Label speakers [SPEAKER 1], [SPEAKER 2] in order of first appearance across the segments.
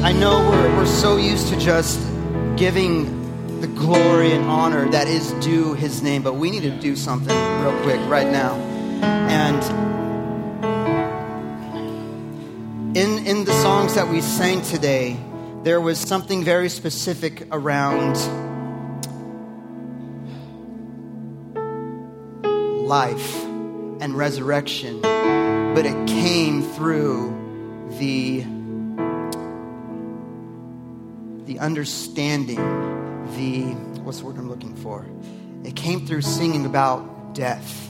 [SPEAKER 1] I know we're so used to just giving the glory and honor that is due his name, but we need to do something real quick right now. And in the songs that we sang today, there was something very specific around life and resurrection, but it came through the understanding, what's the word I'm looking for? It came through singing about death.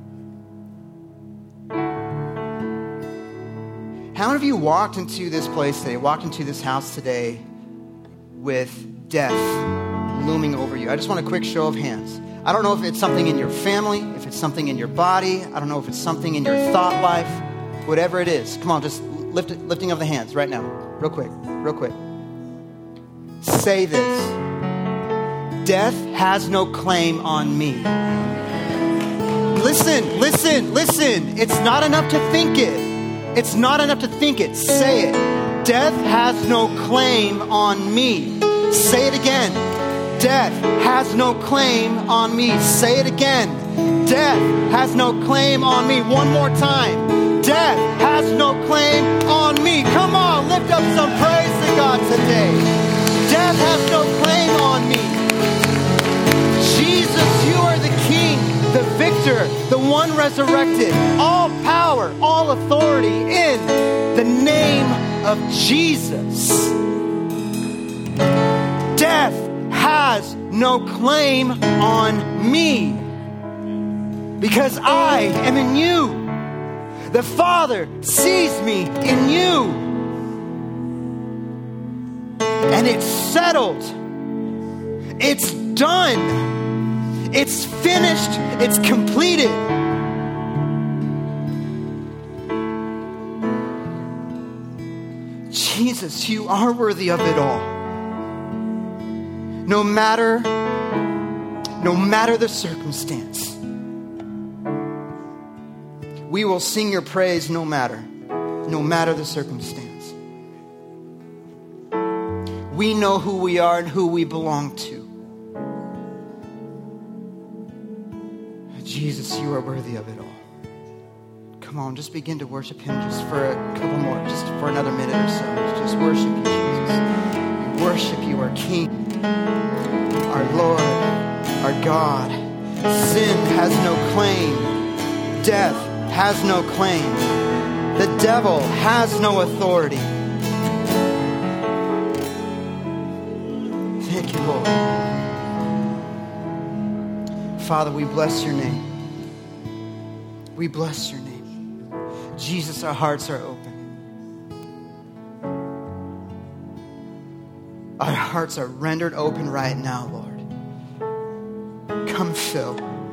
[SPEAKER 1] How many of you walked into this place today, walked into this house today with death looming over you? I just want a quick show of hands. I don't know if it's something in your family, if it's something in your body. I don't know if it's something in your thought life. Whatever it is. Come on, just lifting of the hands right now. Real quick. Say this. Death has no claim on me. Listen. It's not enough to think it. Say it. Death has no claim on me. Say it again. Death has no claim on me. Say it again. Death has no claim on me. One more time. Death has no claim on me. Come on, lift up some praise to God today. Death has no claim on me. Jesus, you are the King, the victor, the one resurrected. All power, all authority in the name of Jesus. Death has no claim on me because I am in you. The Father sees me in you. And it's settled. It's done. It's finished. It's completed. Jesus, you are worthy of it all. No matter the circumstance. We will sing your praise no matter the circumstance. We know who we are and who we belong to. Jesus, you are worthy of it all. Come on, just begin to worship him just for a couple more, just for another minute or so. Just worship you, Jesus. We worship you, our King, our Lord, our God. Sin has no claim. Death has no claim. The devil has no authority. Thank you, Lord. Father, we bless your name. We bless your name. Jesus, our hearts are open. Our hearts are rendered open right now, Lord. Come fill.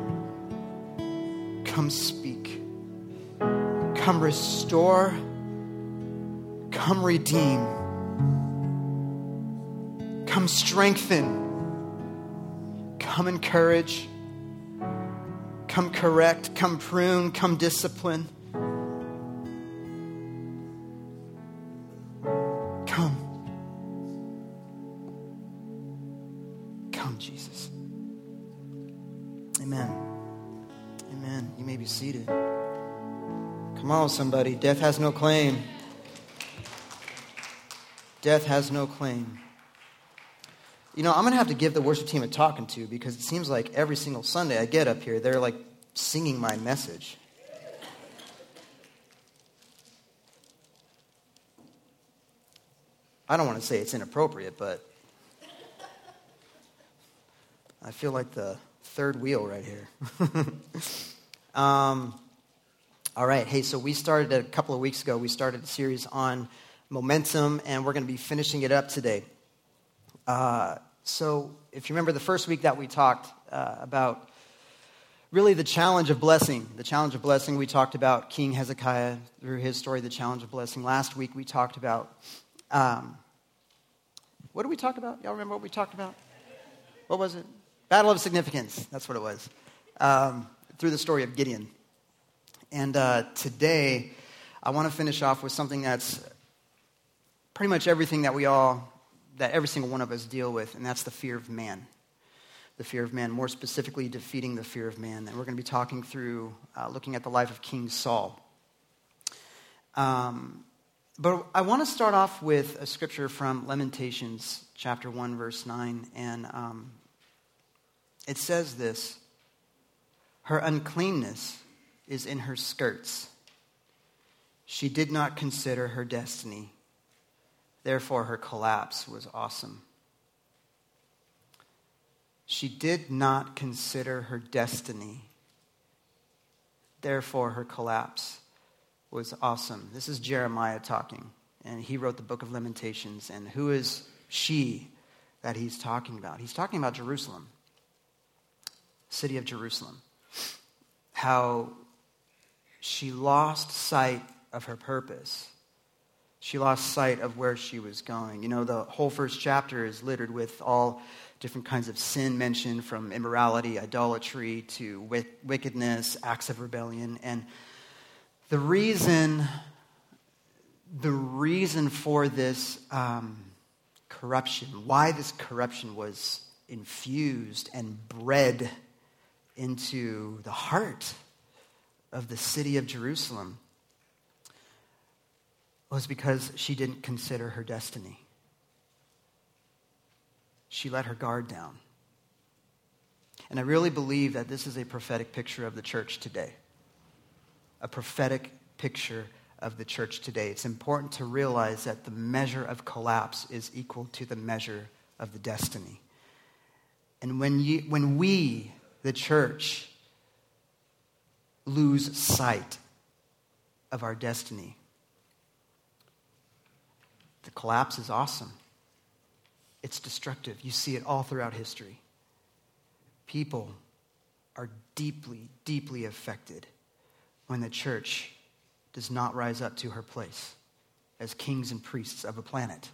[SPEAKER 1] Come speak. Come restore. Come redeem. Come strengthen. Come encourage. Come correct. Come prune. Come discipline. Come. Come, Jesus. Amen. Amen. You may be seated. Come on, somebody. Death has no claim. Death has no claim. You know, I'm going to have to give the worship team a talking to because it seems like every single Sunday I get up here, they're like singing my message. I don't want to say it's inappropriate, but I feel like the third wheel right here. All right. Hey, so we started a couple of weeks ago. We started a series on momentum, and we're going to be finishing it up today. So if you remember the first week that we talked about really the challenge of blessing. The challenge of blessing, we talked about King Hezekiah through his story, the challenge of blessing. Last week we talked about, what did we talk about? Y'all remember what we talked about? What was it? Battle of Significance. That's what it was. Through the story of Gideon. And today I want to finish off with something that's pretty much everything that every single one of us deal with, and that's the fear of man. The fear of man, more specifically defeating the fear of man. And we're going to be talking through, looking at the life of King Saul. But I want to start off with a scripture from Lamentations chapter 1, verse 9. And it says this: her uncleanness is in her skirts. She did not consider her destiny. Therefore, her collapse was awesome. She did not consider her destiny. Therefore, her collapse was awesome. This is Jeremiah talking, and he wrote the book of Lamentations. And who is she that he's talking about? He's talking about Jerusalem, city of Jerusalem. How she lost sight of her purpose. She lost sight of where she was going. You know, the whole first chapter is littered with all different kinds of sin mentioned, from immorality, idolatry, to wickedness, acts of rebellion. And the reason for this corruption, why this corruption was infused and bred into the heart of the city of Jerusalem, was because she didn't consider her destiny. She let her guard down. And I really believe that this is a prophetic picture of the church today. A prophetic picture of the church today. It's important to realize that the measure of collapse is equal to the measure of the destiny. And when we, the church, lose sight of our destiny, the collapse is awesome. It's destructive. You see it all throughout history. People are deeply, deeply affected when the church does not rise up to her place as kings and priests of a planet.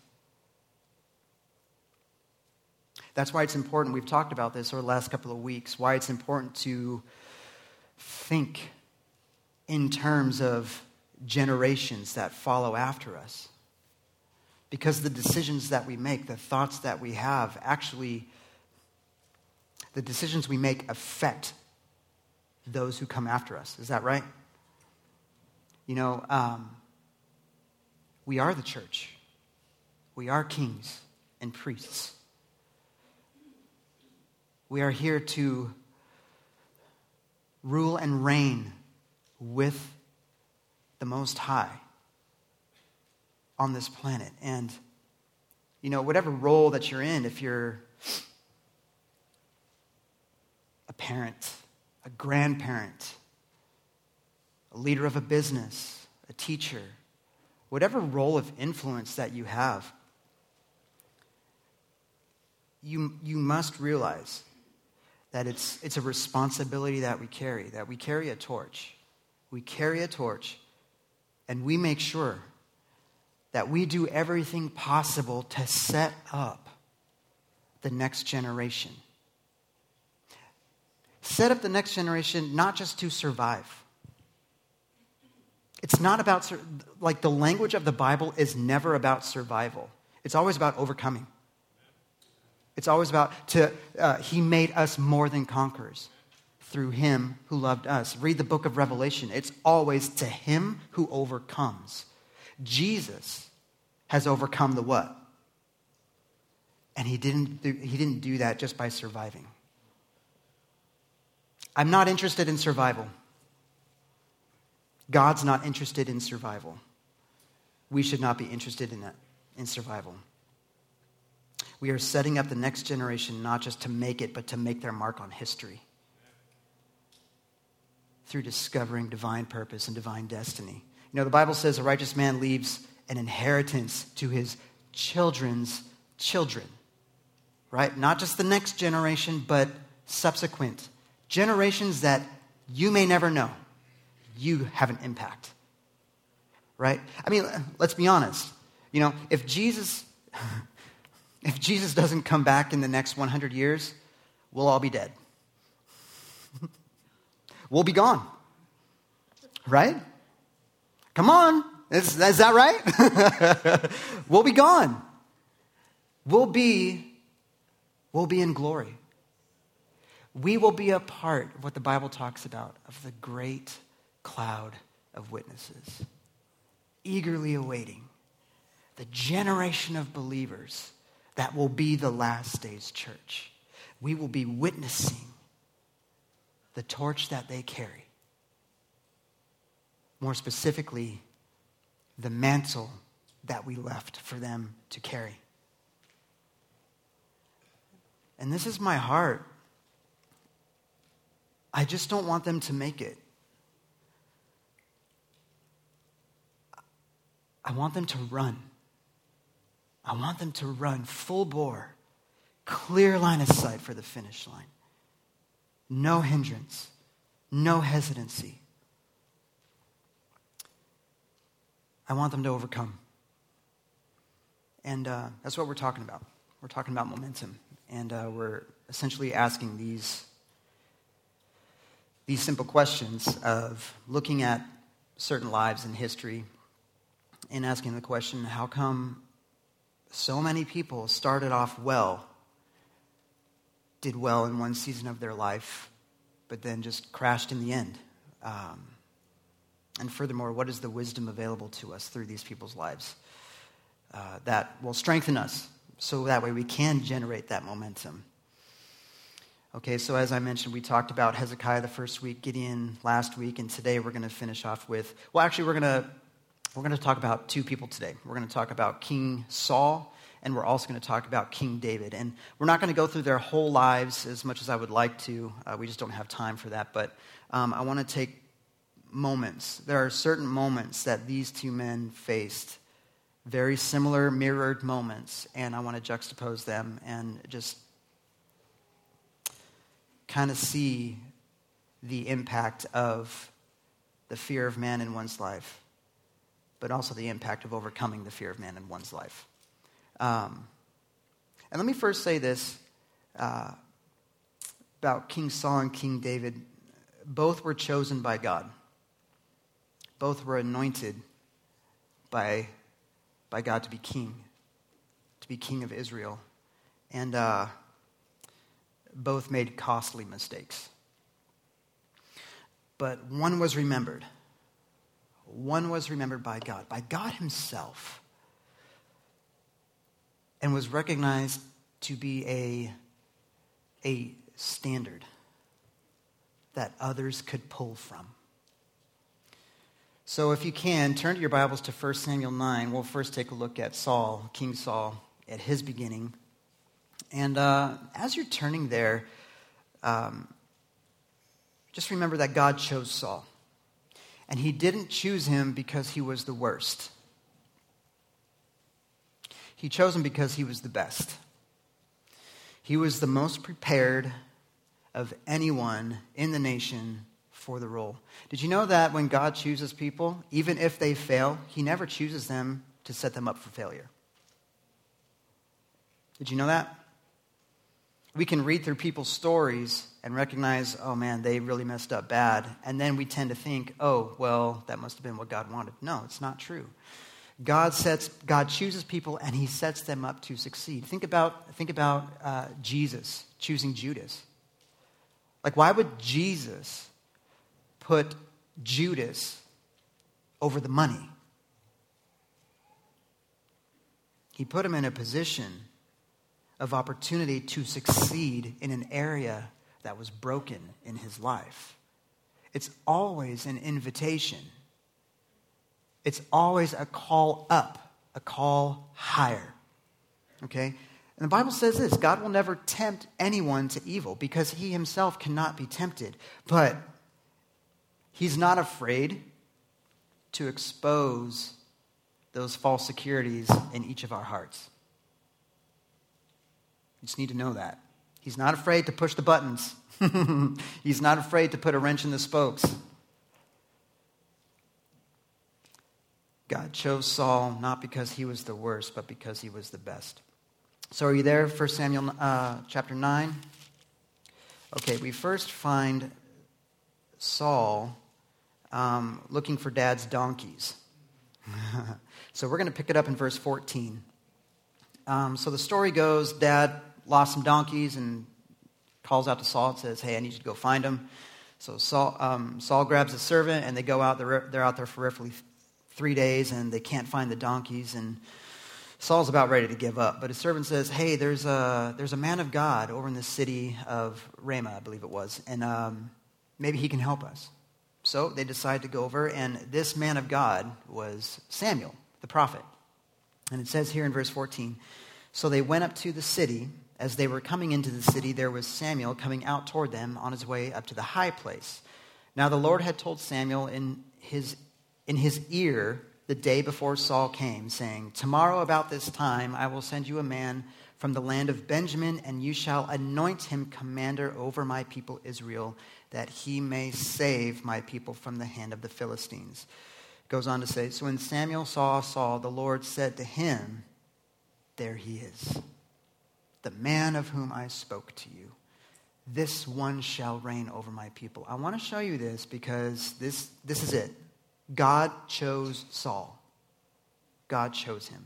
[SPEAKER 1] That's why it's important, we've talked about this over the last couple of weeks, why it's important to think in terms of generations that follow after us. Because the decisions that we make, the thoughts that we have, actually, the decisions we make affect those who come after us. Is that right? You know, we are the church. We are kings and priests. We are here to rule and reign with the Most High on this planet. And, you know, whatever role that you're in, if you're a parent, a grandparent, a leader of a business, a teacher, whatever role of influence that you have, you must realize that it's a responsibility that we carry a torch. We carry a torch, and we make sure that we do everything possible to set up the next generation. Set up the next generation not just to survive. It's not about, like, the language of the Bible is never about survival. It's always about overcoming. It's always about He made us more than conquerors through Him who loved us. Read the book of Revelation. It's always to Him who overcomes. Jesus has overcome the what? And he didn't do that just by surviving. I'm not interested in survival. God's not interested in survival. We should not be interested in survival. We are setting up the next generation not just to make it, but to make their mark on history through discovering divine purpose and divine destiny. You know, the Bible says a righteous man leaves an inheritance to his children's children, right? Not just the next generation, but subsequent generations that you may never know. You have an impact, right? I mean, let's be honest. You know, if Jesus doesn't come back in the next 100 years, we'll all be dead. We'll be gone, right? Come on. Is that right? We'll be gone. We'll be in glory. We will be a part of what the Bible talks about, of the great cloud of witnesses, eagerly awaiting the generation of believers that will be the last days church. We will be witnessing the torch that they carry. More specifically, the mantle that we left for them to carry. And this is my heart. I just don't want them to make it. I want them to run. I want them to run full bore, clear line of sight for the finish line. No hindrance, no hesitancy. I want them to overcome. And that's what we're talking about. We're talking about momentum. And we're essentially asking these simple questions of looking at certain lives in history and asking the question, how come so many people started off well, did well in one season of their life, but then just crashed in the end? And furthermore, what is the wisdom available to us through these people's lives that will strengthen us so that way we can generate that momentum? Okay, so as I mentioned, we talked about Hezekiah the first week, Gideon last week, and today we're going to finish off with, well, actually we're going to talk about two people today. We're going to talk about King Saul, and we're also going to talk about King David. And we're not going to go through their whole lives as much as I would like to. We just don't have time for that. But I want to take moments. There are certain moments that these two men faced, very similar, mirrored moments, and I want to juxtapose them and just kind of see the impact of the fear of man in one's life, but also the impact of overcoming the fear of man in one's life. And let me first say this about King Saul and King David. Both were chosen by God. Both were anointed by God to be king of Israel. And both made costly mistakes. But one was remembered. One was remembered by God himself, and was recognized to be a standard that others could pull from. So if you can, turn to your Bibles to 1 Samuel 9. We'll first take a look at Saul, King Saul, at his beginning. And as you're turning there, just remember that God chose Saul. And he didn't choose him because he was the worst. He chose him because he was the best. He was the most prepared of anyone in the nation for the role. Did you know that when God chooses people, even if they fail, he never chooses them to set them up for failure? Did you know that? We can read through people's stories and recognize, oh man, they really messed up bad. And then we tend to think, oh, well, that must have been what God wanted. No, it's not true. God chooses people and he sets them up to succeed. Think about Jesus choosing Judas. Like, why would Jesus put Judas over the money? He put him in a position of opportunity to succeed in an area that was broken in his life. It's always an invitation. It's always a call up, a call higher. Okay? And the Bible says this: God will never tempt anyone to evil because he himself cannot be tempted. But he's not afraid to expose those false securities in each of our hearts. You just need to know that. He's not afraid to push the buttons. He's not afraid to put a wrench in the spokes. God chose Saul not because he was the worst, but because he was the best. So are you there? 1 Samuel chapter 9. Okay, we first find Saul looking for dad's donkeys. So we're going to pick it up in verse 14. So the story goes, Dad lost some donkeys and calls out to Saul and says, hey, I need you to go find them. So Saul grabs a servant, and they go out. They're out there for roughly 3 days, and they can't find the donkeys. And Saul's about ready to give up. But his servant says, hey, there's a man of God over in the city of Ramah, I believe it was, and maybe he can help us. So they decide to go over, and this man of God was Samuel, the prophet. And it says here in verse 14, so they went up to the city. As they were coming into the city, there was Samuel coming out toward them on his way up to the high place. Now the Lord had told Samuel in his ear the day before Saul came, saying, tomorrow about this time I will send you a man from the land of Benjamin, and you shall anoint him commander over my people Israel, that he may save my people from the hand of the Philistines. Goes on to say, so when Samuel saw Saul, the Lord said to him, there he is, the man of whom I spoke to you. This one shall reign over my people. I want to show you this because this is it. God chose Saul. God chose him.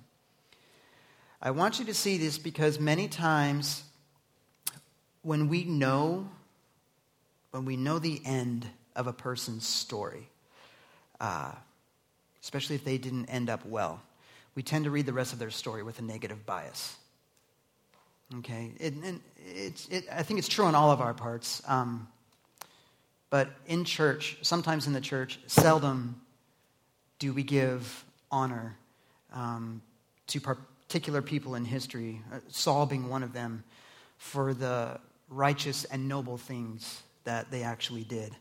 [SPEAKER 1] I want you to see this because many times when we know the end of a person's story, especially if they didn't end up well, we tend to read the rest of their story with a negative bias. Okay, I think it's true on all of our parts. But in church, sometimes in the church, seldom do we give honor to particular people in history, Saul being one of them, for the righteous and noble things that they actually did,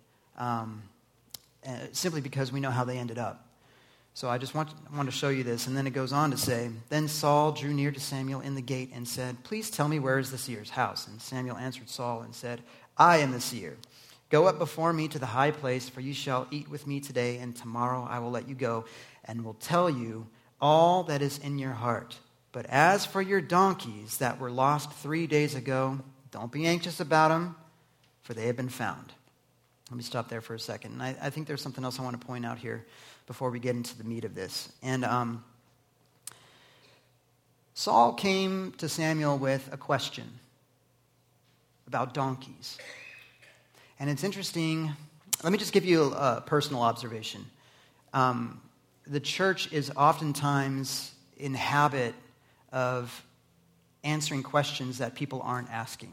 [SPEAKER 1] simply because we know how they ended up. So I just want to show you this. And then it goes on to say, then Saul drew near to Samuel in the gate and said, please tell me, where is the seer's house? And Samuel answered Saul and said, I am the seer. Go up before me to the high place, for you shall eat with me today, and tomorrow I will let you go, and will tell you all that is in your heart. But as for your donkeys that were lost 3 days ago, don't be anxious about them, for they have been found. Let me stop there for a second. And I think there's something else I want to point out here before we get into the meat of this. And Saul came to Samuel with a question about donkeys. And it's interesting. Let me just give you a personal observation. The church is oftentimes in habit of answering questions that people aren't asking.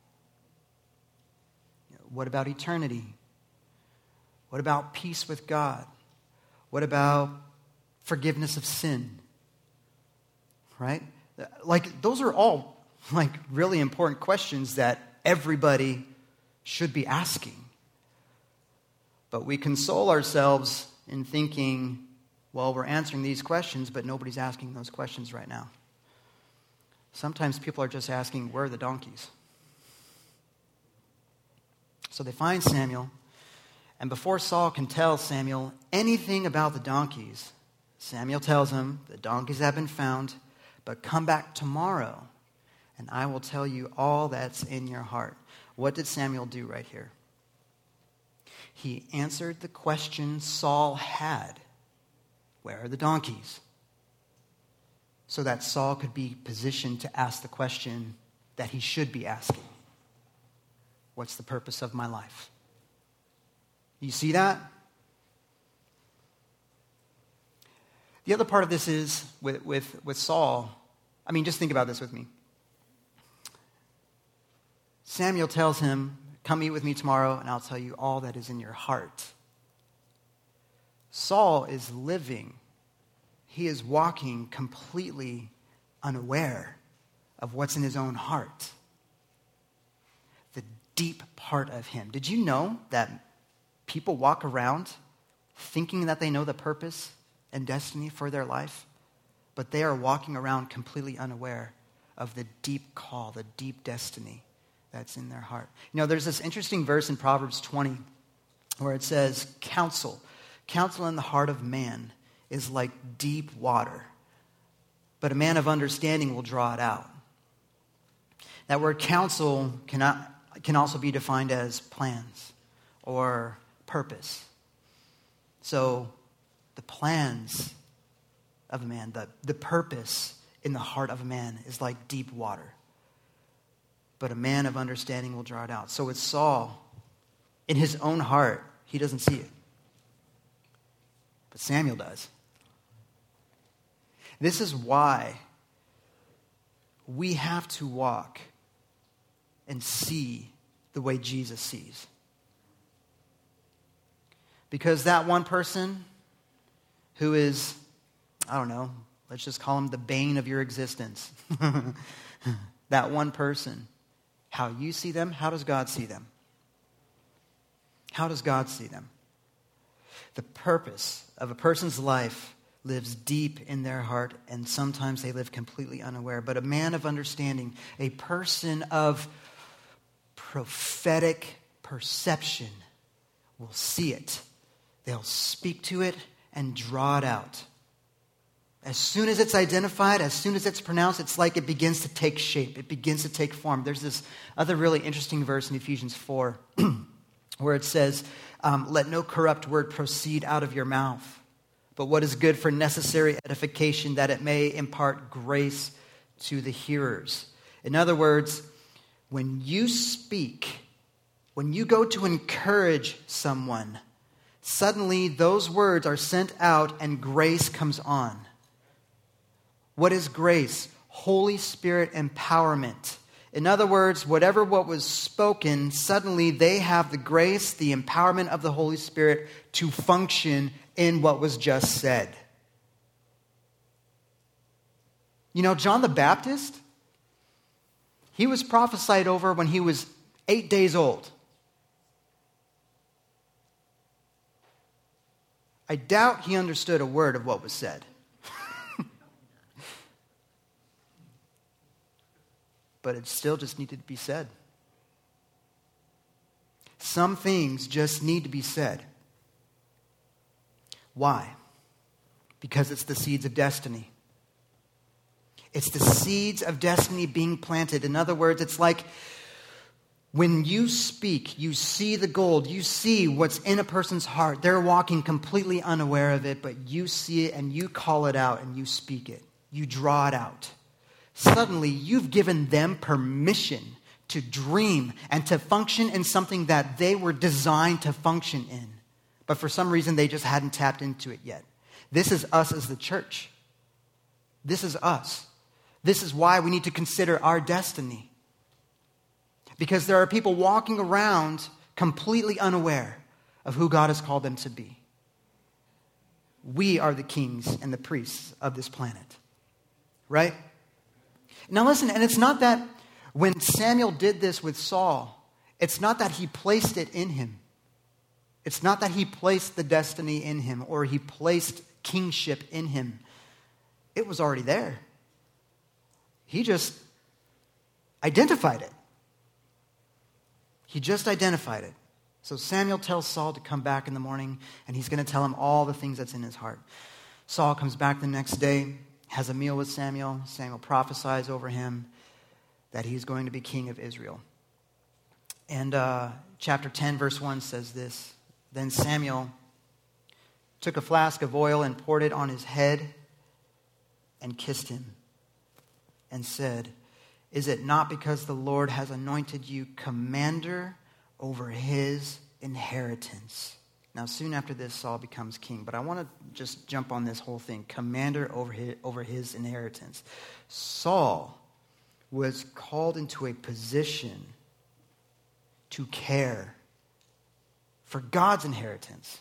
[SPEAKER 1] What about eternity? What about peace with God? What about forgiveness of sin? Right? Like, those are all really important questions that everybody should be asking. But we console ourselves in thinking, well, we're answering these questions, but nobody's asking those questions right now. Sometimes people are just asking, where are the donkeys? So they find Samuel, and before Saul can tell Samuel anything about the donkeys, Samuel tells him, the donkeys have been found, but come back tomorrow, and I will tell you all that's in your heart. What did Samuel do right here? He answered the question Saul had. Where are the donkeys? So that Saul could be positioned to ask the question that he should be asking. What's the purpose of my life? You see that? The other part of this is with Saul. I mean, just think about this with me. Samuel tells him, come eat with me tomorrow, and I'll tell you all that is in your heart. Saul is living. He is walking completely unaware of what's in his own heart. The deep part of him. Did you know that people walk around thinking that they know the purpose and destiny for their life, but they are walking around completely unaware of the deep call, the deep destiny that's in their heart? You know, there's this interesting verse in Proverbs 20 where it says, counsel in the heart of man is like deep water, but a man of understanding will draw it out. That word counsel can also be defined as plans or purpose. So the plans of a man, the purpose in the heart of a man is like deep water. But a man of understanding will draw it out. So with Saul, in his own heart, he doesn't see it. But Samuel does. This is why we have to walk and see the way Jesus sees. Because that one person who is, I don't know, let's just call him the bane of your existence. That one person, how you see them, how does God see them? How does God see them? The purpose of a person's life lives deep in their heart, and sometimes they live completely unaware. But a man of understanding, a person of prophetic perception, will see it. They'll speak to it and draw it out. As soon as it's identified, as soon as it's pronounced, it's like it begins to take shape. It begins to take form. There's this other really interesting verse in Ephesians 4 where it says, let no corrupt word proceed out of your mouth, but what is good for necessary edification, that it may impart grace to the hearers. In other words, when you speak, when you go to encourage someone, suddenly those words are sent out and grace comes on. What is grace? Holy Spirit empowerment. In other words, what was spoken, suddenly they have the grace, the empowerment of the Holy Spirit to function in what was just said. You know, John the Baptist, he was prophesied over when he was 8 days old. I doubt he understood a word of what was said. But it still just needed to be said. Some things just need to be said. Why? Because it's the seeds of destiny. It's the seeds of destiny being planted. In other words, it's like when you speak, you see the gold, you see what's in a person's heart. They're walking completely unaware of it, but you see it and you call it out and you speak it. You draw it out. Suddenly, you've given them permission to dream and to function in something that they were designed to function in. But for some reason, they just hadn't tapped into it yet. This is us as the church. This is us. This is why we need to consider our destiny. Because there are people walking around completely unaware of who God has called them to be. We are the kings and the priests of this planet. Right? Now listen, and it's not that when Samuel did this with Saul, it's not that he placed it in him. It's not that he placed the destiny in him or he placed kingship in him. It was already there. He just identified it. He just identified it. So Samuel tells Saul to come back in the morning, and he's going to tell him all the things that's in his heart. Saul comes back the next day, has a meal with Samuel. Samuel prophesies over him that he's going to be king of Israel. And chapter 10, verse 1 says this. Then Samuel took a flask of oil and poured it on his head and kissed him and said, "Is it not because the Lord has anointed you commander over his inheritance?" Now, soon after this, Saul becomes king. But I want to just jump on this whole thing. Commander over his inheritance. Saul was called into a position to care for God's inheritance.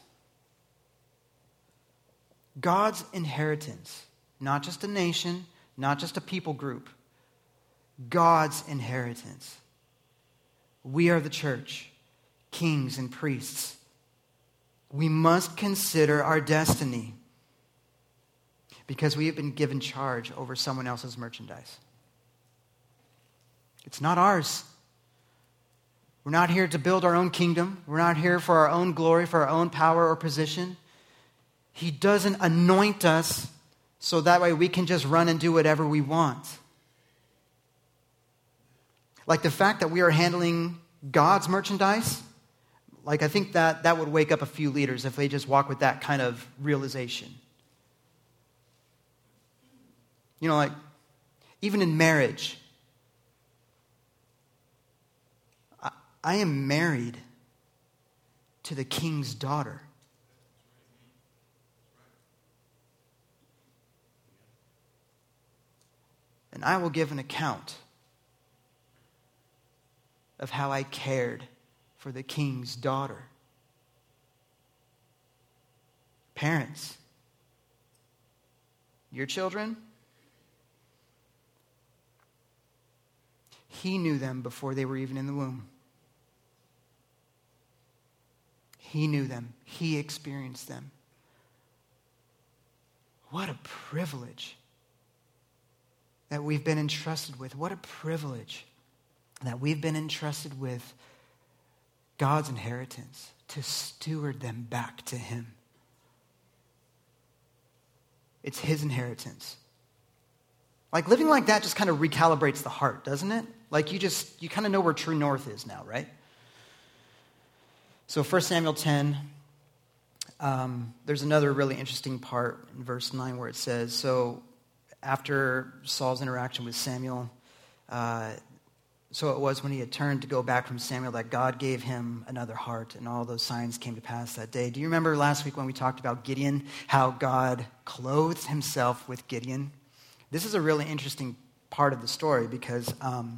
[SPEAKER 1] God's inheritance. Not just a nation, not just a people group. God's inheritance. We are the church, kings and priests. We must consider our destiny because we have been given charge over someone else's merchandise. It's not ours. We're not here to build our own kingdom. We're not here for our own glory, for our own power or position. He doesn't anoint us so that way we can just run and do whatever we want. Like the fact that we are handling God's merchandise, like I think that would wake up a few leaders if they just walk with that kind of realization. You know, like, even in marriage, I am married to the king's daughter. And I will give an account of how I cared for the king's daughter. Parents, your children, he knew them before they were even in the womb. He knew them. He experienced them. What a privilege that we've been entrusted with. What a privilege that we've been entrusted with God's inheritance to steward them back to him. It's his inheritance. Like, living like that just kind of recalibrates the heart, doesn't it? Like, you kind of know where true north is now, right? So 1 Samuel 10, there's another really interesting part in verse 9 where it says, so after Saul's interaction with Samuel, so it was when he had turned to go back from Samuel that God gave him another heart, and all those signs came to pass that day. Do you remember last week when we talked about Gideon, how God clothed himself with Gideon? This is a really interesting part of the story because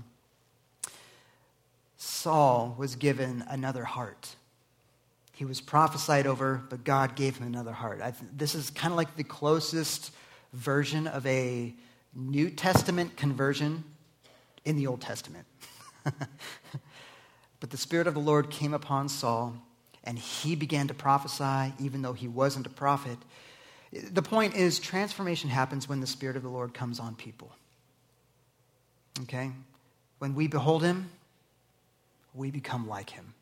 [SPEAKER 1] Saul was given another heart. He was prophesied over, but God gave him another heart. This is kind of like the closest version of a New Testament conversion in the Old Testament. But the Spirit of the Lord came upon Saul, and he began to prophesy, even though he wasn't a prophet. The point is, transformation happens when the Spirit of the Lord comes on people. Okay? When we behold him, we become like him.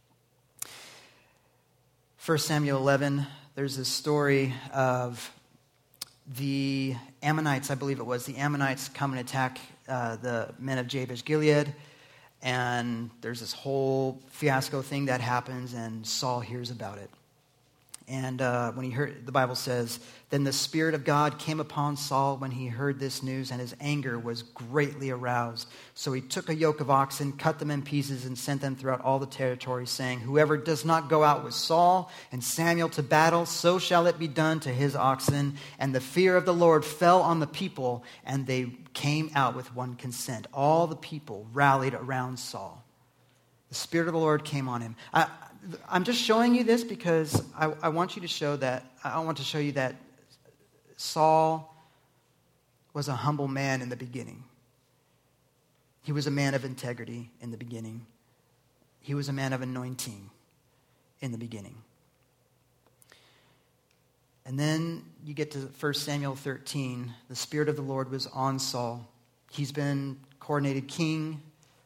[SPEAKER 1] 1 Samuel 11, there's this story of the Ammonites, I believe it was. The Ammonites come and attack the men of Jabesh Gilead, and there's this whole fiasco thing that happens, and Saul hears about it. And when he heard, the Bible says, then the Spirit of God came upon Saul when he heard this news, and his anger was greatly aroused. So he took a yoke of oxen, cut them in pieces, and sent them throughout all the territory, saying, whoever does not go out with Saul and Samuel to battle, so shall it be done to his oxen. And the fear of the Lord fell on the people, and they came out with one consent. All the people rallied around Saul. The Spirit of the Lord came on him. I'm just showing you this because I want to show you that Saul was a humble man in the beginning. He was a man of integrity in the beginning. He was a man of anointing in the beginning. And then you get to 1 Samuel 13. The Spirit of the Lord was on Saul. He's been coronated king.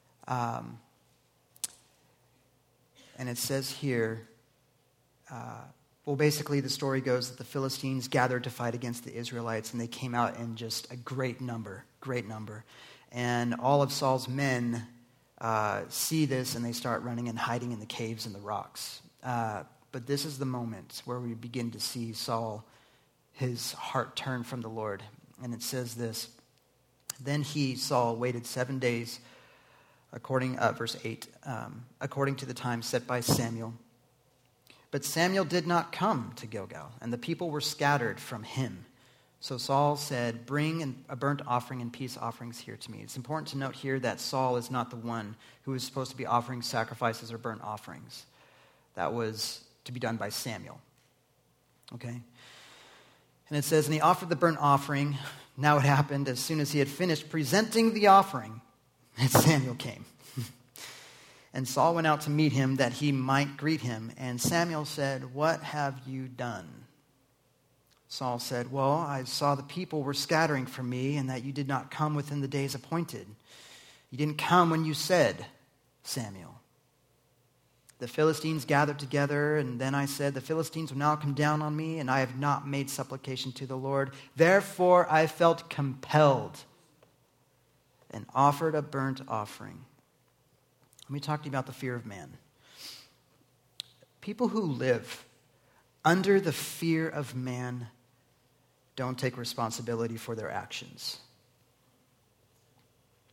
[SPEAKER 1] And it says here, basically the story goes that the Philistines gathered to fight against the Israelites, and they came out in just a great number. And all of Saul's men see this, and they start running and hiding in the caves and the rocks. But this is the moment where we begin to see Saul, his heart turn from the Lord. And it says this, then he, Saul, waited 7 days, verse 8, according to the time set by Samuel. But Samuel did not come to Gilgal, and the people were scattered from him. So Saul said, bring a burnt offering and peace offerings here to me. It's important to note here that Saul is not the one who is supposed to be offering sacrifices or burnt offerings. That was to be done by Samuel. Okay? And it says, and he offered the burnt offering. Now it happened, as soon as he had finished presenting the offering, and Samuel came. And Saul went out to meet him that he might greet him. And Samuel said, what have you done? Saul said, well, I saw the people were scattering from me, and that you did not come within the days appointed. You didn't come when you said, Samuel. The Philistines gathered together, and then I said, the Philistines will now come down on me, and I have not made supplication to the Lord. Therefore I felt compelled and offered a burnt offering. Let me talk to you about the fear of man. People who live under the fear of man don't take responsibility for their actions.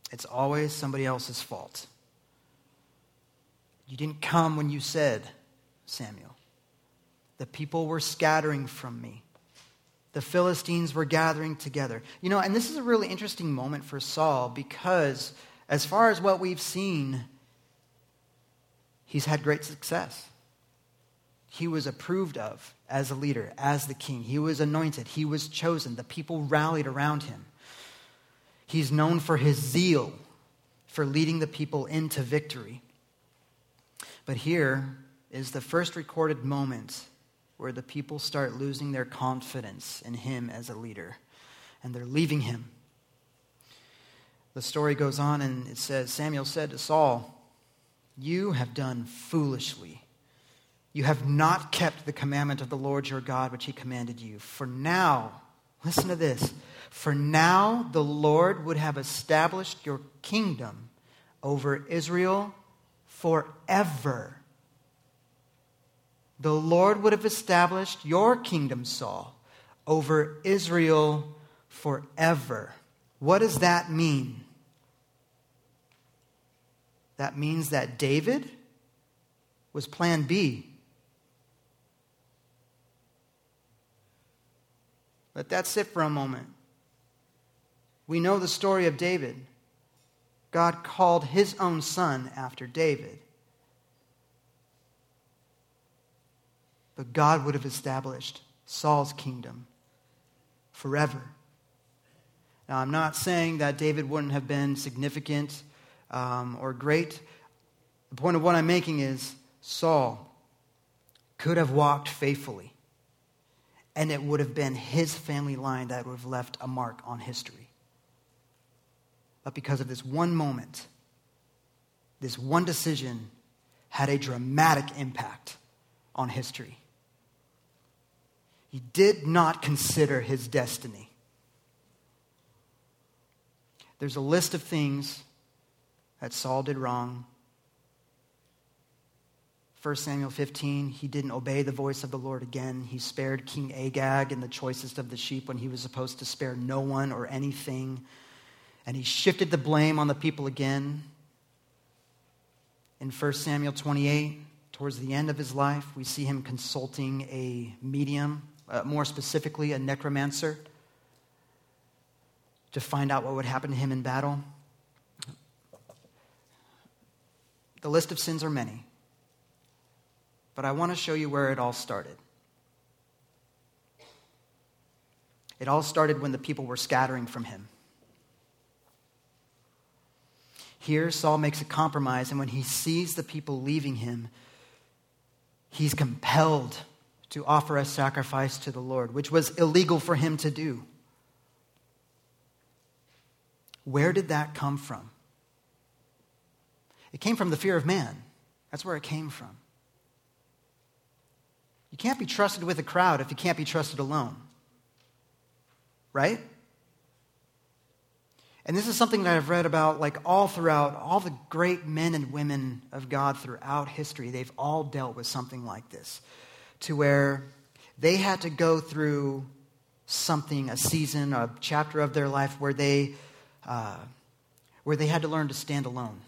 [SPEAKER 1] It's always somebody else's fault. You didn't come when you said, Samuel. The people were scattering from me. The Philistines were gathering together. And this is a really interesting moment for Saul because as far as what we've seen, he's had great success. He was approved of as a leader, as the king. He was anointed. He was chosen. The people rallied around him. He's known for his zeal for leading the people into victory. But here is the first recorded moment where the people start losing their confidence in him as a leader, and they're leaving him. The story goes on and it says, Samuel said to Saul, "You have done foolishly. You have not kept the commandment of the Lord your God, which he commanded you. For now," listen to this, "for now the Lord would have established your kingdom over Israel forever." The Lord would have established your kingdom, Saul, over Israel forever. What does that mean? That means that David was plan B. Let that sit for a moment. We know the story of David. God called his own son after David. But God would have established Saul's kingdom forever. Now, I'm not saying that David wouldn't have been significant or great. The point of what I'm making is Saul could have walked faithfully, and it would have been his family line that would have left a mark on history. But because of this one moment, this one decision had a dramatic impact on history. He did not consider his destiny. There's a list of things that Saul did wrong. 1 Samuel 15, he didn't obey the voice of the Lord again. He spared King Agag and the choicest of the sheep when he was supposed to spare no one or anything. And he shifted the blame on the people again. In 1 Samuel 28, towards the end of his life, we see him consulting a medium, more specifically a necromancer, to find out what would happen to him in battle. The list of sins are many, but I want to show you where it all started. It all started when the people were scattering from him. Here, Saul makes a compromise, and when he sees the people leaving him, he's compelled to offer a sacrifice to the Lord, which was illegal for him to do. Where did that come from? It came from the fear of man. That's where it came from. You can't be trusted with a crowd if you can't be trusted alone. Right? And this is something that I've read about all throughout, all the great men and women of God throughout history. They've all dealt with something like this, to where they had to go through something, a season, a chapter of their life where they had to learn to stand alone.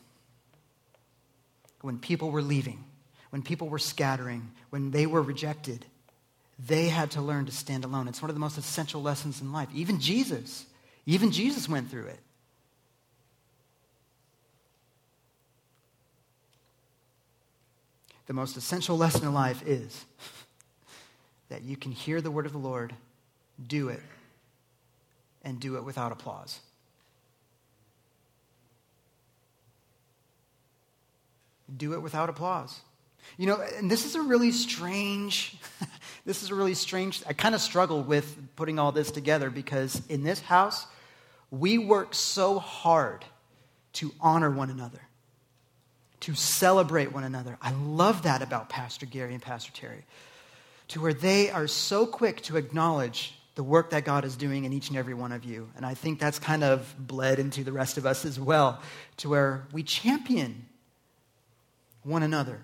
[SPEAKER 1] When people were leaving, when people were scattering, when they were rejected, they had to learn to stand alone. It's one of the most essential lessons in life. Even Jesus went through it. The most essential lesson in life is that you can hear the word of the Lord, do it, and do it without applause. Do it without applause. And this is a really strange, I kind of struggle with putting all this together because in this house, we work so hard to honor one another, to celebrate one another. I love that about Pastor Gary and Pastor Terry, to where they are so quick to acknowledge the work that God is doing in each and every one of you. And I think that's kind of bled into the rest of us as well, to where we champion one another.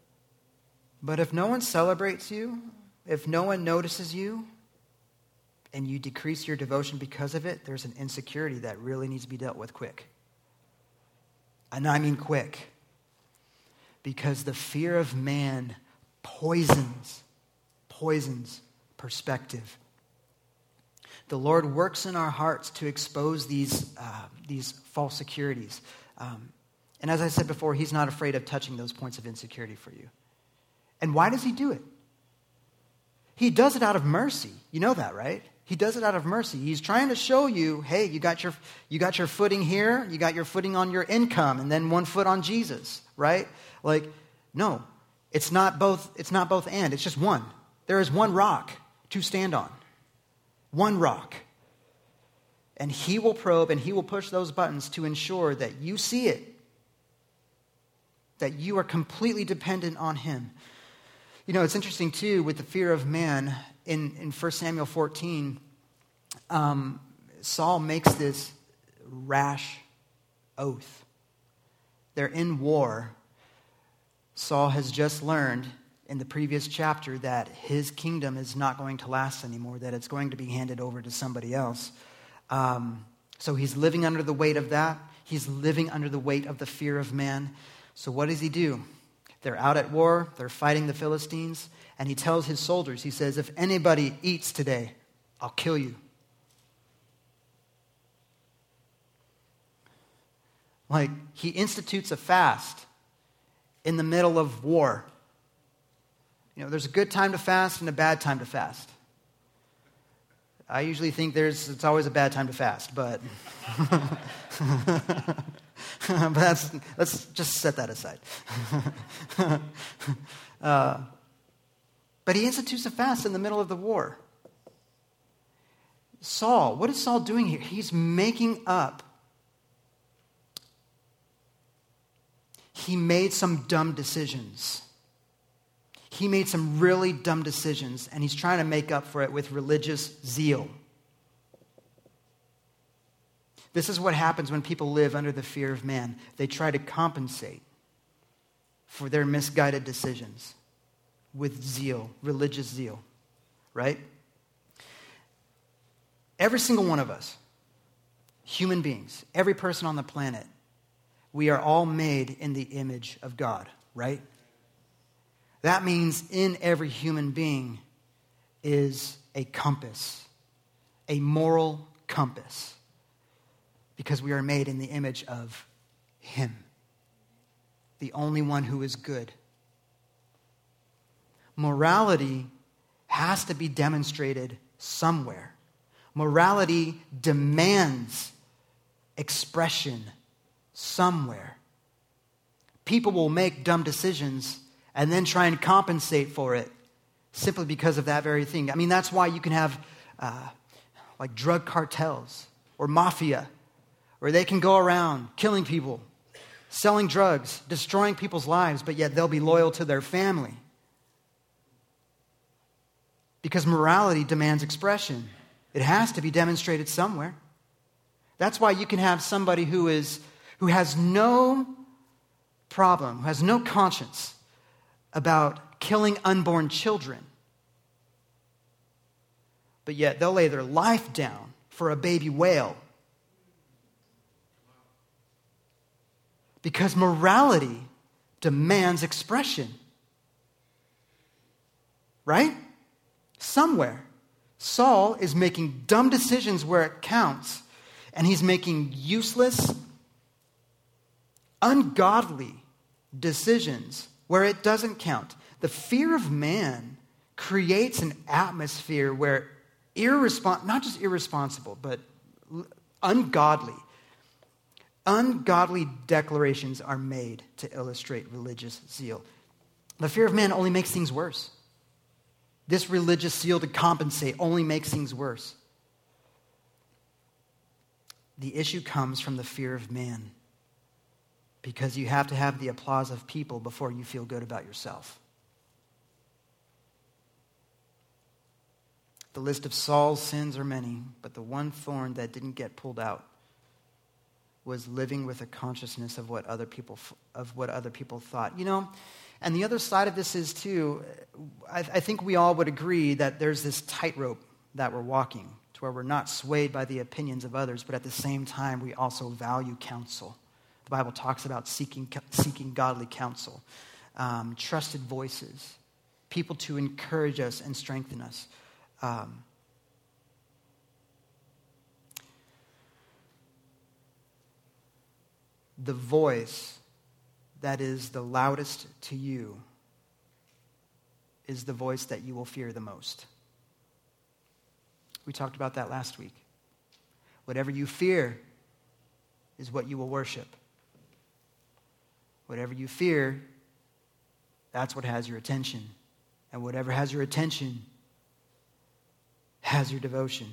[SPEAKER 1] But if no one celebrates you, if no one notices you, and you decrease your devotion because of it, there's an insecurity that really needs to be dealt with quick. And I mean quick. Because the fear of man poisons perspective. The Lord works in our hearts to expose these false securities. And as I said before, he's not afraid of touching those points of insecurity for you. And why does he do it? He does it out of mercy. You know that, right? He does it out of mercy. He's trying to show you, hey, you got your footing here, you got your footing on your income, and then one foot on Jesus, right? Like, no, it's not both and, it's just one. There is one rock to stand on. One rock. And he will probe and he will push those buttons to ensure that you see it. That you are completely dependent on him. You know, it's interesting too with the fear of man. In 1 Samuel 14, Saul makes this rash oath. They're in war. Saul has just learned in the previous chapter that his kingdom is not going to last anymore, that it's going to be handed over to somebody else. So he's living under the weight of that. He's living under the weight of the fear of man. So what does he do? They're out at war. They're fighting the Philistines. And he tells his soldiers, he says, if anybody eats today, I'll kill you. Like, he institutes a fast in the middle of war. You know, there's a good time to fast and a bad time to fast. I usually think it's always a bad time to fast, but but let's just set that aside. But he institutes a fast in the middle of the war. Saul, what is Saul doing here? He's making up. He made some dumb decisions. He made some really dumb decisions, and he's trying to make up for it with religious zeal. This is what happens when people live under the fear of man. They try to compensate for their misguided decisions with zeal, religious zeal, right? Every single one of us, human beings, every person on the planet, we are all made in the image of God, right? That means in every human being is a compass, a moral compass, because we are made in the image of him, the only one who is good. Morality has to be demonstrated somewhere. Morality demands expression somewhere. People will make dumb decisions and then try and compensate for it simply because of that very thing. I mean, that's why you can have like drug cartels or mafia, where they can go around killing people, selling drugs, destroying people's lives, but yet they'll be loyal to their family. Because morality demands expression. It has to be demonstrated somewhere. That's why you can have somebody who has no problem, who has no conscience about killing unborn children, but yet they'll lay their life down for a baby whale. Because morality demands expression. Right? Somewhere. Saul is making dumb decisions where it counts, and he's making useless, ungodly decisions where it doesn't count. The fear of man creates an atmosphere where not just irresponsible, but ungodly declarations are made to illustrate religious zeal. The fear of man only makes things worse. This religious zeal to compensate only makes things worse. The issue comes from the fear of man, because you have to have the applause of people before you feel good about yourself. The list of Saul's sins are many, but the one thorn that didn't get pulled out was living with a consciousness of what other people thought. You know, and the other side of this is too, I think we all would agree that there's this tightrope that we're walking, to where we're not swayed by the opinions of others, but at the same time, we also value counsel. The Bible talks about seeking godly counsel, trusted voices, people to encourage us and strengthen us. The voice that is the loudest to you is the voice that you will fear the most. We talked about that last week. Whatever you fear is what you will worship. Whatever you fear, that's what has your attention. And whatever has your attention has your devotion.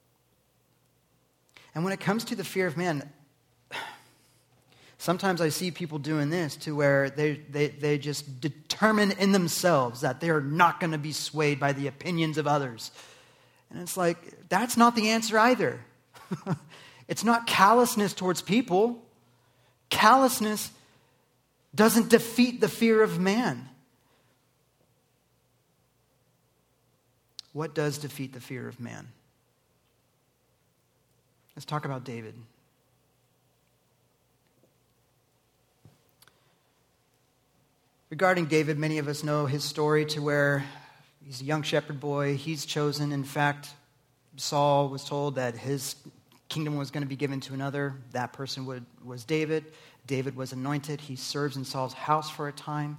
[SPEAKER 1] And when it comes to the fear of man, sometimes I see people doing this to where they just determine in themselves that they're not going to be swayed by the opinions of others. And it's like, that's not the answer either. It's not callousness towards people. Callousness doesn't defeat the fear of man. What does defeat the fear of man? Let's talk about David. Regarding David, many of us know his story to where he's a young shepherd boy. He's chosen. In fact, Saul was told that his kingdom was going to be given to another. That person was David. David was anointed. He serves in Saul's house for a time.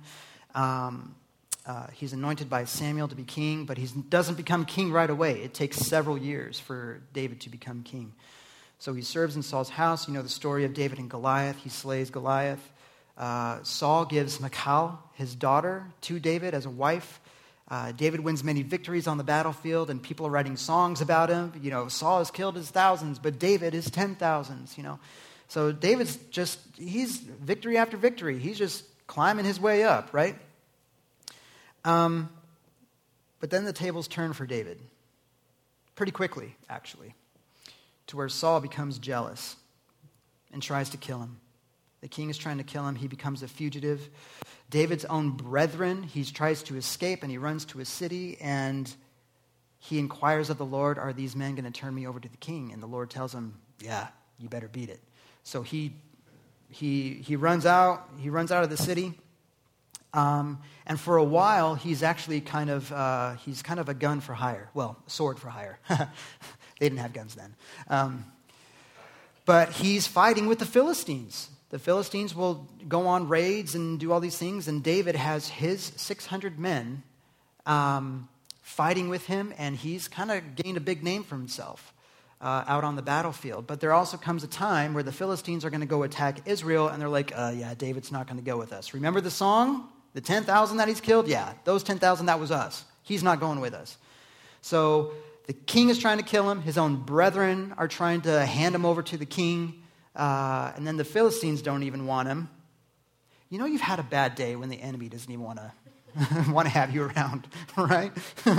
[SPEAKER 1] He's anointed by Samuel to be king, but he doesn't become king right away. It takes several years for David to become king. So he serves in Saul's house. You know the story of David and Goliath. He slays Goliath. Saul gives Michal, his daughter, to David as a wife. David wins many victories on the battlefield, and people are writing songs about him. You know, Saul has killed his thousands, but David his 10,000s, you know. So David's he's victory after victory. He's just climbing his way up, right? But then the tables turn for David. Pretty quickly, actually. To where Saul becomes jealous and tries to kill him. The king is trying to kill him. He becomes a fugitive. David's own brethren, he tries to escape, and he runs to a city, and he inquires of the Lord, are these men going to turn me over to the king? And the Lord tells him, yeah, you better beat it. So he runs out. He runs out of the city. And for a while, he's actually kind of a gun for hire. Well, a sword for hire. They didn't have guns then. But he's fighting with the Philistines. The Philistines will go on raids and do all these things, and David has his 600 men fighting with him, and he's kind of gained a big name for himself out on the battlefield. But there also comes a time where the Philistines are going to go attack Israel, and they're like, yeah, David's not going to go with us. Remember the song? The 10,000 that he's killed? Yeah, those 10,000, that was us. He's not going with us. So the king is trying to kill him. His own brethren are trying to hand him over to the king. And then the Philistines don't even want him. You know you've had a bad day when the enemy doesn't even want to have you around, right?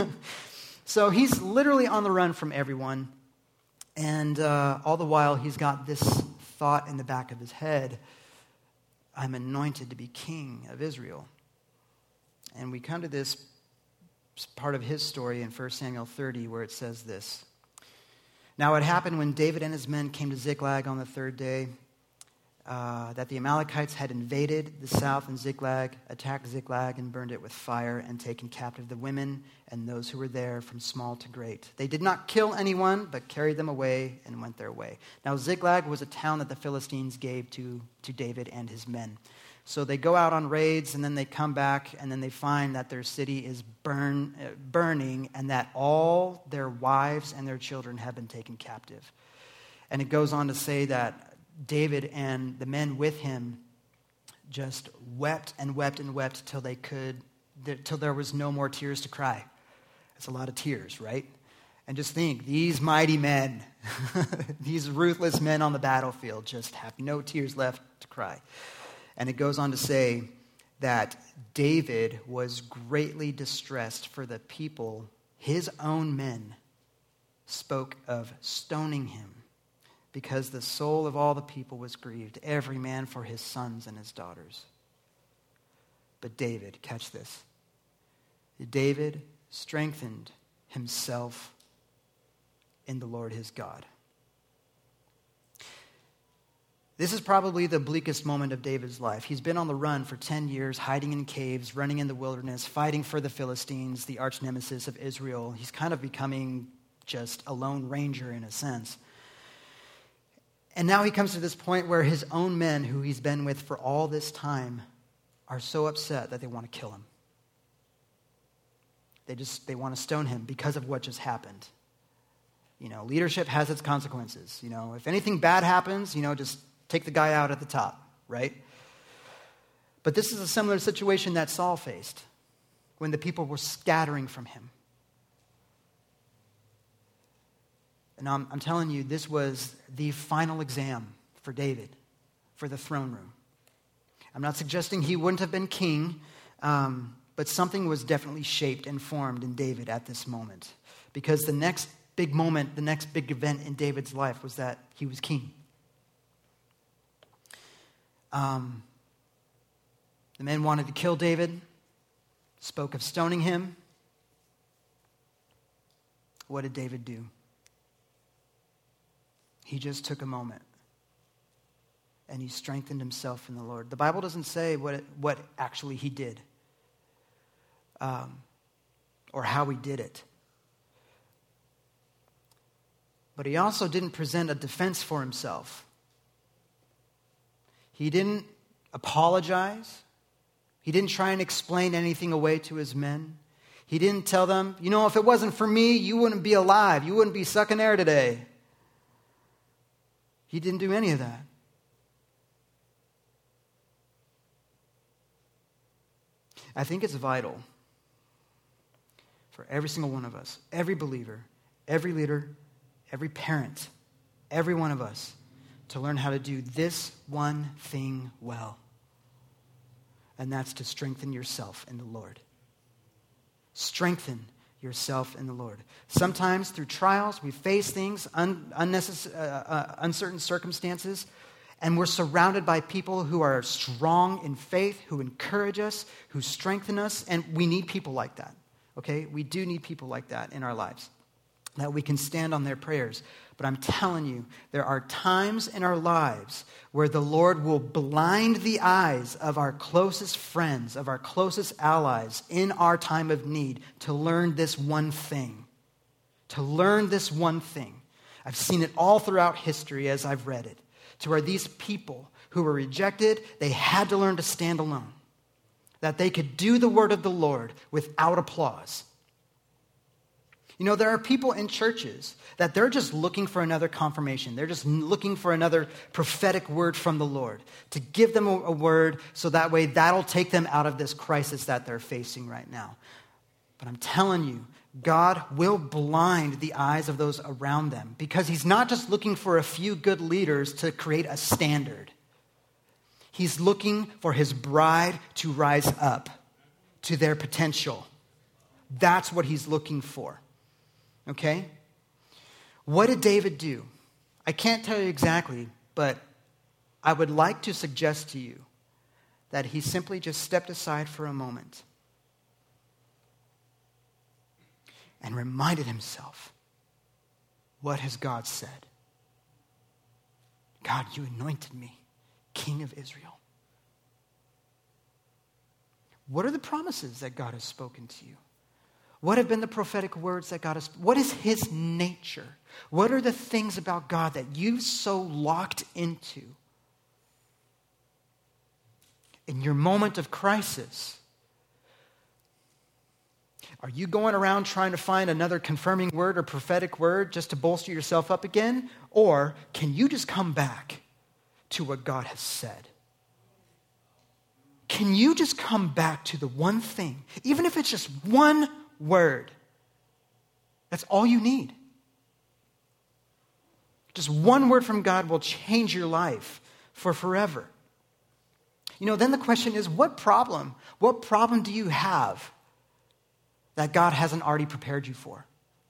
[SPEAKER 1] So he's literally on the run from everyone. And all the while he's got this thought in the back of his head, I'm anointed to be king of Israel. And we come to this part of his story in 1 Samuel 30 where it says this. Now it happened when David and his men came to Ziklag on the third day that the Amalekites had invaded the south, and Ziklag attacked Ziklag and burned it with fire and taken captive the women and those who were there from small to great. They did not kill anyone, but carried them away and went their way. Now Ziklag was a town that the Philistines gave to David and his men. So they go out on raids, and then they come back, and then they find that their city is burning, and that all their wives and their children have been taken captive. And it goes on to say that David and the men with him just wept and wept and wept till there was no more tears to cry. That's a lot of tears, right? And just think, these mighty men, these ruthless men on the battlefield just have no tears left to cry. And it goes on to say that David was greatly distressed, for the people, his own men, spoke of stoning him, because the soul of all the people was grieved, every man for his sons and his daughters. But David, catch this, David strengthened himself in the Lord his God. This is probably the bleakest moment of David's life. He's been on the run for 10 years, hiding in caves, running in the wilderness, fighting for the Philistines, the arch nemesis of Israel. He's kind of becoming just a lone ranger in a sense. And now he comes to this point where his own men, who he's been with for all this time, are so upset that they want to kill him. They want to stone him because of what just happened. Leadership has its consequences. If anything bad happens, just take the guy out at the top, right? But this is a similar situation that Saul faced when the people were scattering from him. And I'm telling you, this was the final exam for David, for the throne room. I'm not suggesting he wouldn't have been king, but something was definitely shaped and formed in David at this moment. Because the next big moment, the next big event in David's life was that he was king. The men wanted to kill David, spoke of stoning him. What did David do? He just took a moment and he strengthened himself in the Lord. The Bible doesn't say what actually he did or how he did it. But he also didn't present a defense for himself. He didn't apologize. He didn't try and explain anything away to his men. He didn't tell them, if it wasn't for me, you wouldn't be alive. You wouldn't be sucking air today. He didn't do any of that. I think it's vital for every single one of us, every believer, every leader, every parent, every one of us, to learn how to do this one thing well. And that's to strengthen yourself in the Lord. Strengthen yourself in the Lord. Sometimes through trials, we face things, uncertain circumstances, and we're surrounded by people who are strong in faith, who encourage us, who strengthen us, and we need people like that, okay? We do need people like that in our lives, that we can stand on their prayers. But I'm telling you, there are times in our lives where the Lord will blind the eyes of our closest friends, of our closest allies in our time of need to learn this one thing. To learn this one thing. I've seen it all throughout history as I've read it. To where these people who were rejected, they had to learn to stand alone. That they could do the word of the Lord without applause. There are people in churches that they're just looking for another confirmation. They're just looking for another prophetic word from the Lord to give them a word so that way that'll take them out of this crisis that they're facing right now. But I'm telling you, God will blind the eyes of those around them because he's not just looking for a few good leaders to create a standard. He's looking for his bride to rise up to their potential. That's what he's looking for. Okay? What did David do? I can't tell you exactly, but I would like to suggest to you that he simply just stepped aside for a moment and reminded himself, what has God said? God, you anointed me King of Israel. What are the promises that God has spoken to you? What have been the prophetic words that God has? What is his nature? What are the things about God that you've so locked into? In your moment of crisis, are you going around trying to find another confirming word or prophetic word just to bolster yourself up again? Or can you just come back to what God has said? Can you just come back to the one thing, even if it's just one word? That's all you need. Just one word from God will change your life for forever. Then the question is, what problem do you have that God hasn't already prepared you for?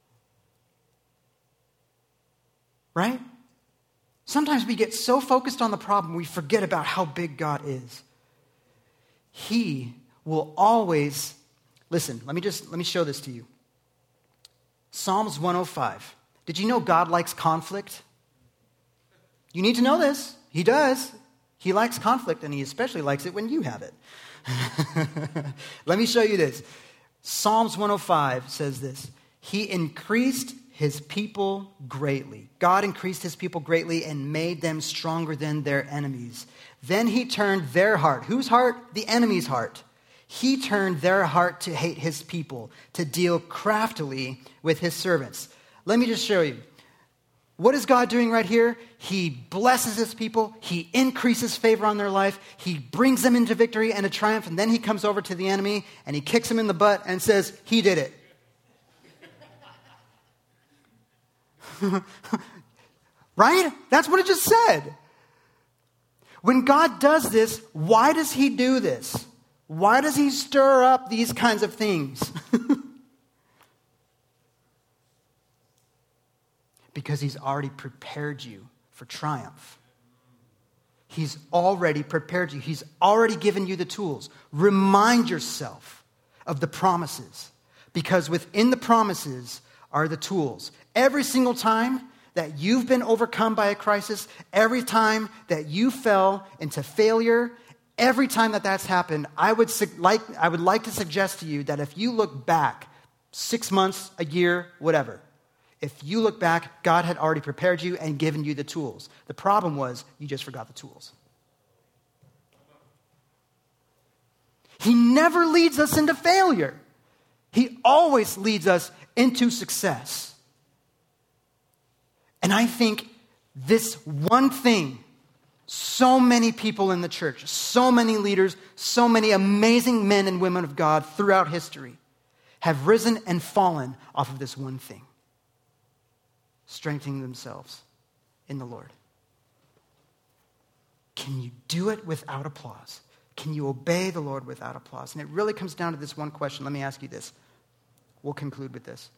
[SPEAKER 1] Right? Sometimes we get so focused on the problem, we forget about how big God is. He will always, listen, let me show this to you. Psalms 105 Did you know God likes conflict? You need to know this. He does. He likes conflict, and he especially likes it when you have it. Let me show you this. Psalms 105 says this. He increased his people greatly. God increased his people greatly and made them stronger than their enemies. Then he turned their heart. Whose heart? The enemy's heart. He turned their heart to hate his people, to deal craftily with his servants. Let me just show you. What is God doing right here? He blesses his people. He increases favor on their life. He brings them into victory and a triumph. And then he comes over to the enemy and he kicks him in the butt and says, he did it. Right? That's what it just said. When God does this, why does he do this? Why does he stir up these kinds of things? Because he's already prepared you for triumph. He's already prepared you. He's already given you the tools. Remind yourself of the promises, because within the promises are the tools. Every single time that you've been overcome by a crisis, every time that you fell into failure, every time that that's happened, I would like to suggest to you that if you look back 6 months, a year, whatever, if you look back, God had already prepared you and given you the tools. The problem was you just forgot the tools. He never leads us into failure. He always leads us into success. And I think this one thing, so many people in the church, so many leaders, so many amazing men and women of God throughout history have risen and fallen off of this one thing. Strengthening themselves in the Lord. Can you do it without applause? Can you obey the Lord without applause? And it really comes down to this one question. Let me ask you this. We'll conclude with this.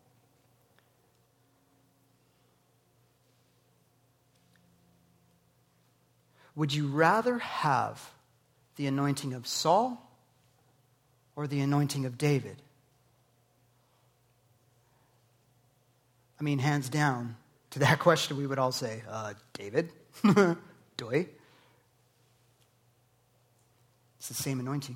[SPEAKER 1] Would you rather have the anointing of Saul or the anointing of David? I mean, hands down, to that question, we would all say, David, Doi. It's the same anointing.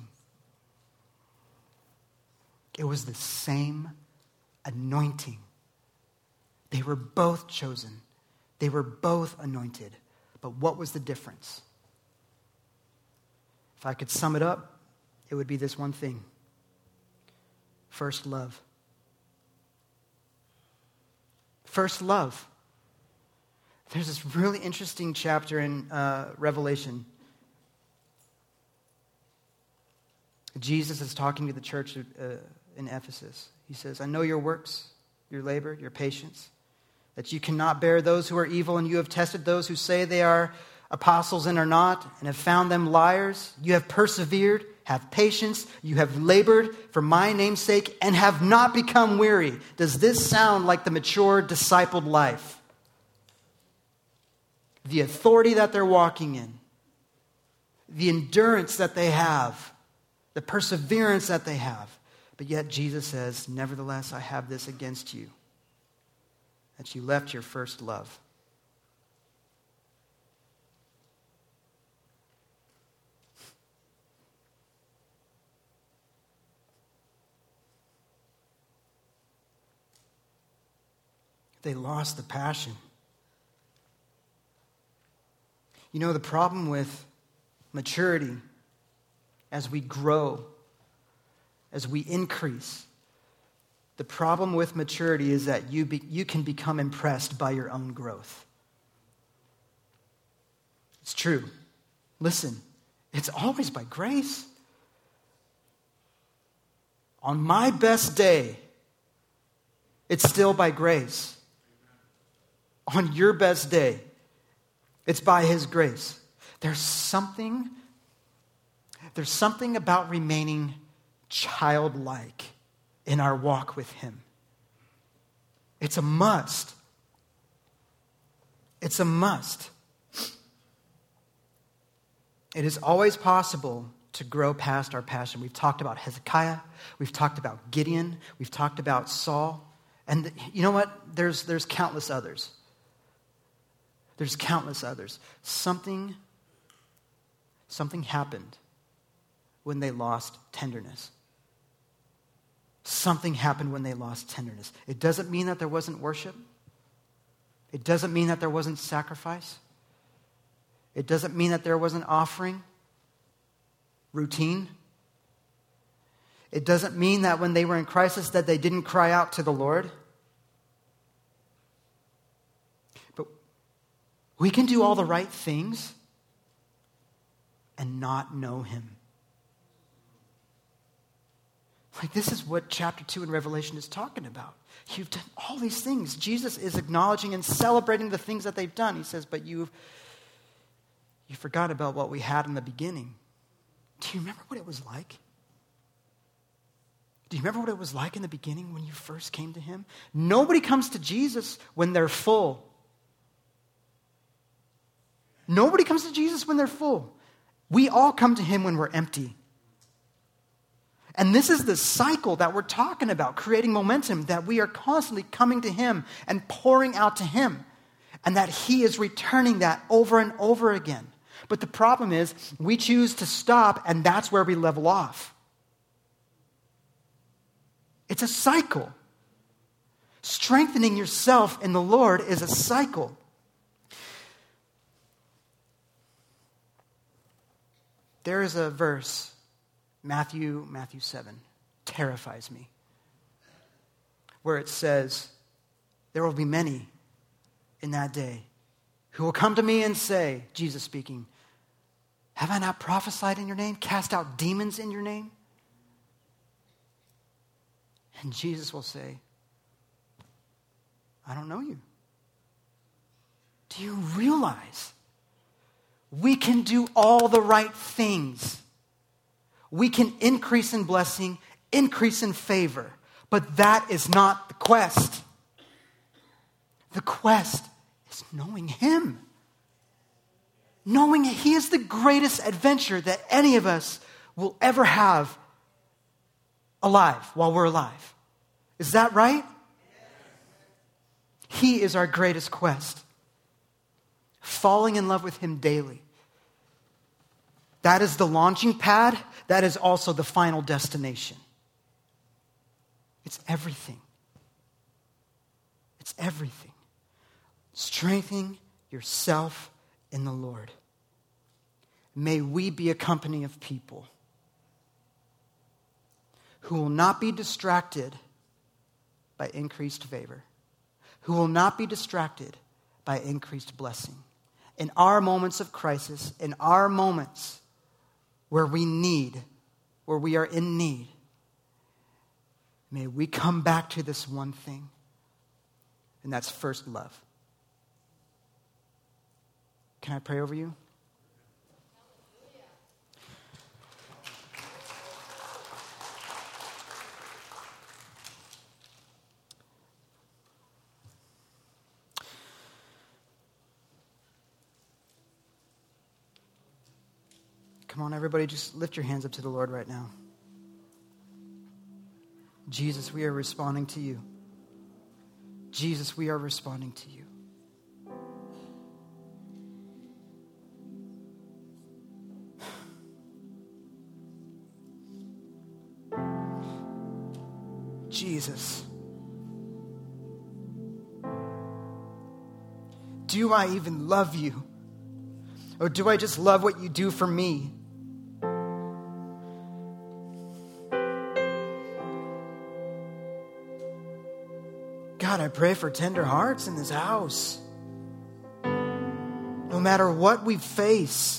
[SPEAKER 1] It was the same anointing. They were both chosen. They were both anointed. But what was the difference? If I could sum it up, it would be this one thing. First love. First love. There's this really interesting chapter in Revelation. Jesus is talking to the church in Ephesus. He says, I know your works, your labor, your patience, that you cannot bear those who are evil, and you have tested those who say they are apostles and are not, and have found them liars. You have persevered, have patience, you have labored for my name's sake, and have not become weary. Does this sound like the mature, discipled life? The authority that they're walking in, the endurance that they have, the perseverance that they have. But yet Jesus says, nevertheless, I have this against you, that you left your first love. They lost the passion. You know, the problem with maturity, as we grow, as we increase, the problem with maturity is that you can become impressed by your own growth. It's true. Listen, it's always by grace. On my best day, it's still by grace. On your best day, it's by His grace. There's something about remaining childlike in our walk with Him. It's a must. It's a must. It is always possible to grow past our passion. We've talked about Hezekiah. We've talked about Gideon. We've talked about Saul. And you know what? There's countless others. There's countless others. Something happened when they lost tenderness. Something happened when they lost tenderness. It doesn't mean that there wasn't worship. It doesn't mean that there wasn't sacrifice. It doesn't mean that there wasn't offering, routine. It doesn't mean that when they were in crisis that they didn't cry out to the Lord. But we can do all the right things and not know him. Like, this is what chapter 2 in Revelation is talking about. You've done all these things. Jesus is acknowledging and celebrating the things that they've done. He says, but you forgot about what we had in the beginning. Do you remember what it was like? Do you remember what it was like in the beginning when you first came to him? Nobody comes to Jesus when they're full. Nobody comes to Jesus when they're full. We all come to him when we're empty. And this is the cycle that we're talking about, creating momentum, that we are constantly coming to him and pouring out to him, and that he is returning that over and over again. But the problem is, we choose to stop, and that's where we level off. It's a cycle. Strengthening yourself in the Lord is a cycle. There is a verse, Matthew 7, terrifies me, where it says, there will be many in that day who will come to me and say, Jesus speaking, have I not prophesied in your name, cast out demons in your name? And Jesus will say, I don't know you. Do you realize we can do all the right things? We can increase in blessing, increase in favor, but that is not the quest. The quest is knowing him. Knowing he is the greatest adventure that any of us will ever have alive while we're alive. Is that right? He is our greatest quest. Falling in love with him daily. That is the launching pad. That is also the final destination. It's everything. It's everything. Strengthening yourself in the Lord. May we be a company of people who will not be distracted by increased favor, who will not be distracted by increased blessing. In our moments of crisis, in our moments where we are in need, may we come back to this one thing, and that's first love. Can I pray over you? Come on, everybody, just lift your hands up to the Lord right now. Jesus, we are responding to you. Jesus, we are responding to you. Jesus, do I even love you? Or do I just love what you do for me? God, I pray for tender hearts in this house. No matter what we face,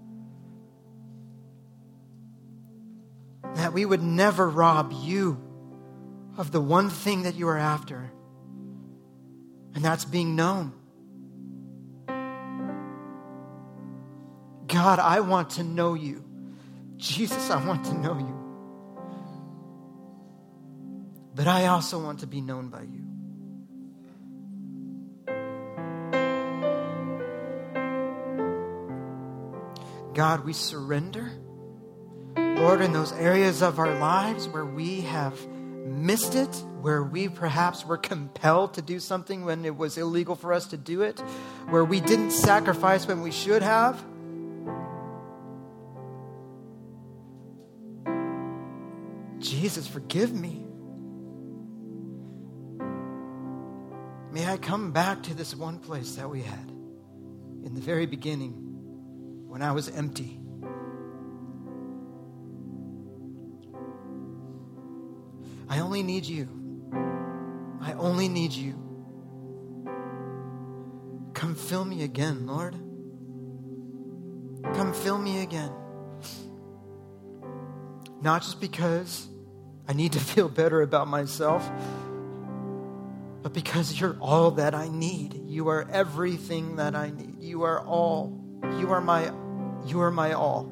[SPEAKER 1] that we would never rob you of the one thing that you are after, and that's being known. God, I want to know you. Jesus, I want to know you. But I also want to be known by you. God, we surrender. Lord, in those areas of our lives where we have
[SPEAKER 2] missed it, where we perhaps were compelled to do something when it was illegal for us to do it, where we didn't sacrifice when we should have. Jesus, forgive me. May I come back to this one place that we had in the very beginning when I was empty. I only need you. I only need you. Come fill me again, Lord. Come fill me again. Not just because I need to feel better about myself, but because you're all that I need. You are everything that I need. You are all. You are my all.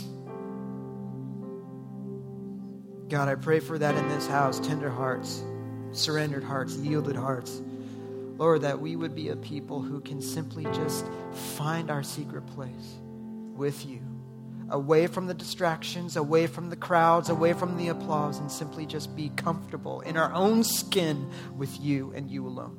[SPEAKER 2] God, I pray for that in this house. Tender hearts, surrendered hearts, yielded hearts. Lord, that we would be a people who can simply just find our secret place with you. Away from the distractions, away from the crowds, away from the applause, and simply just be comfortable in our own skin with you and you alone.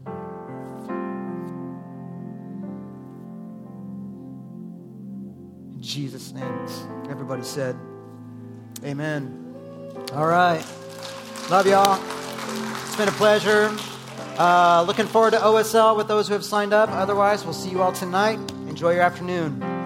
[SPEAKER 2] In Jesus' name, everybody said, amen. All right. Love y'all. It's been a pleasure. Looking forward to OSL with those who have signed up. Otherwise, we'll see you all tonight. Enjoy your afternoon.